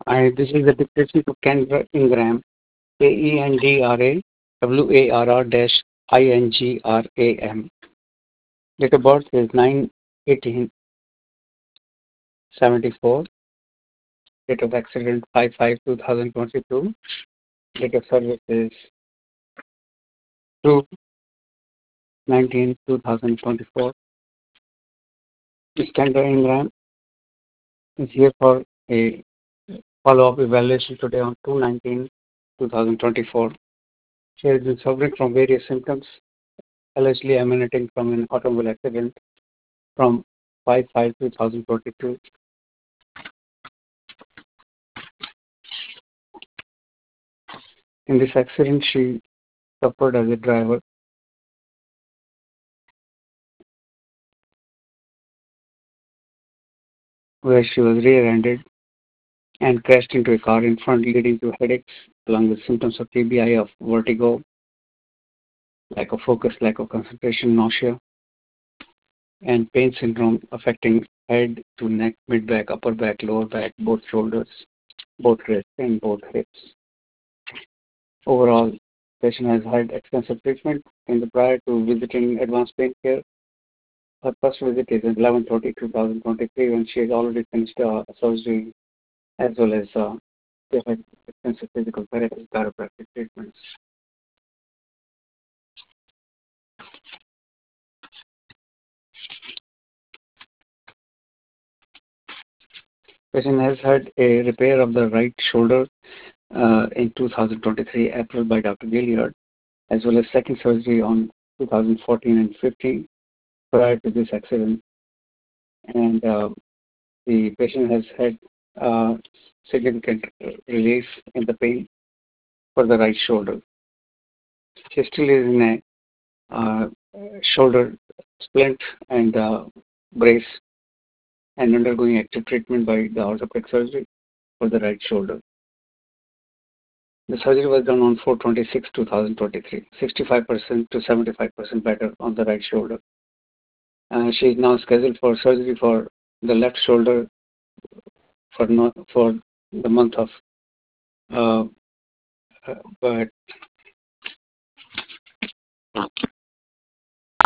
This is the dictation to Kendra Ingram, KENDRA WARR-INGRAM. Date of birth is 9/18/74. Date of accident 5/5/2022. Date of service is 2/19/2024. Ms. Kendra Ingram is here for a follow-up evaluation today on 2/19/2024. She has been suffering from various symptoms allegedly emanating from an automobile accident from 5/5/2022. In this accident, she suffered as a driver where she was rear-ended and crashed into a car in front, leading to headaches along with symptoms of TBI of vertigo, lack of focus, lack of concentration, nausea, and pain syndrome affecting head to neck, mid back, upper back, lower back, both shoulders, both wrists, and both hips. Overall, patient has had extensive treatment in the prior to visiting advanced pain care. Her first visit is in 11/30/2023 when she has already finished surgery as well as they had extensive physical therapy, chiropractic treatments. Patient has had a repair of the right shoulder in 2023 April by Dr. Gilliard, as well as second surgery on 2014 and 15 prior to this accident. And the patient has had significant release in the pain for the right shoulder. She still is in a shoulder splint and brace and undergoing active treatment by the orthopedic surgery for the right shoulder. The surgery was done on 4/26/2023, 65% to 75% better on the right shoulder. She is now scheduled for surgery for the left shoulder for the month of uh, but